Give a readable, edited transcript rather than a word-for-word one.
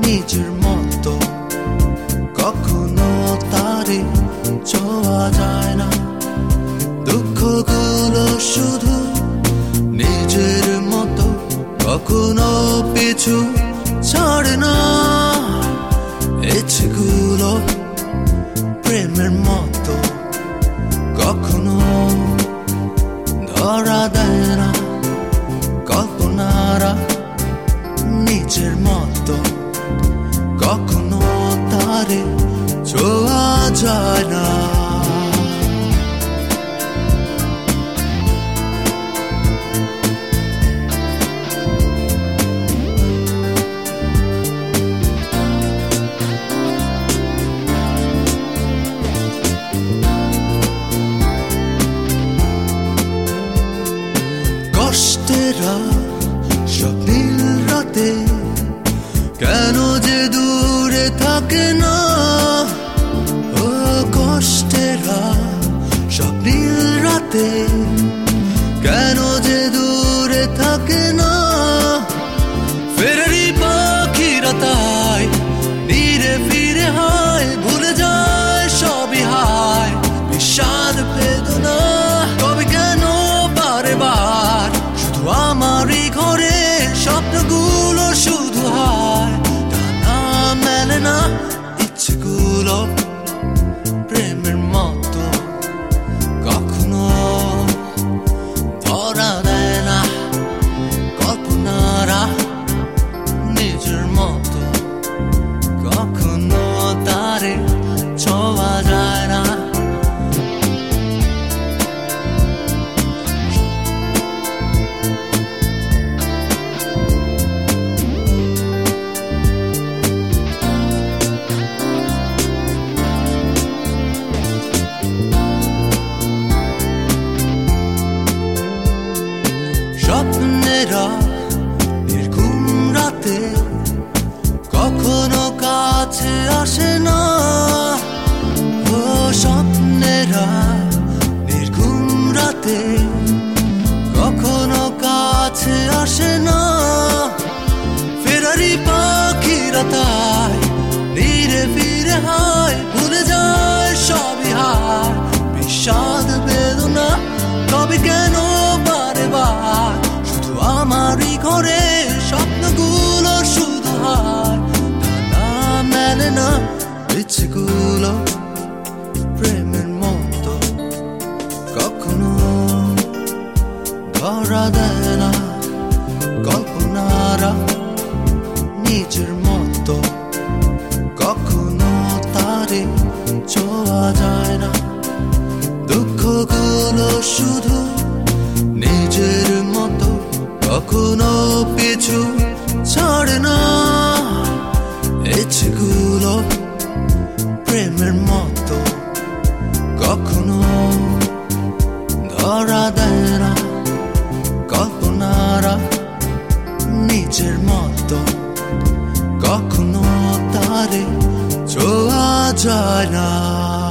নিজের মতো কখনো তারে ছোঁয়া যায় না। দুঃখগুলো শুধু নিজের মতো কখনো পিছু ছাড়ে না। ইচ্ছেগুলো প্রেমের মতো কখনো ধরা দেয় না। কল্পনারা নিজের মতো কখনো তারে ছোঁয়া যায় না। কষ্টেরা স্বপ্নীল রাতে কেন যে দূরে থাকে না। ও কষ্টেরা স্বপ্নীল রাতে কেন যে দূরে থাকে না। ফেরারি পাখিরা তাই ধীরে ফিরে হয়, ভুলে যায় সবই হায় বিষাদ বেদনা। তবে কেন বারে বার শুধু আমারই ঘরে স্বপ্নগুলো শুধু হয়, টানা মেলে না। ইচ্ছেগুলো প্রেমের মতো কখনো ধরা দেয় না। কল্পনারা নিজের মতো কখনো তারে ছোঁয়া যায় না। স্বপ্নেরা নির্ঘুম রাতে কখনো কাছে আসে না। ও স্বপ্নেরা নির্ঘুম রাতে কখনো কাছে আসে না। ফেরারি পাখিরা তাই ধীরে ফিরে হয়, ভুলে যায় সবই হার বিষাদ বেদনা। তবে কেন বারে বার শুধু আমারই ঘরে স্বপ্নগুলো শুধু হয়, টানা মেলে না। ইচ্ছেগুলো প্রেমের মতো কখনো ধরা দেয় না। কল্পনারা নিজের মতো কখনো তারে ছোঁয়া যায় না। দুঃখগুলো শুধু নিজের মতো কখনো পিছু ছাড়ে না। ইচ্ছেগুলো প্রেমের মতো কখনো ধরা দেয় না। কল্পনারা নিজের মতো কখনো তারে ছোঁয়া যায় না।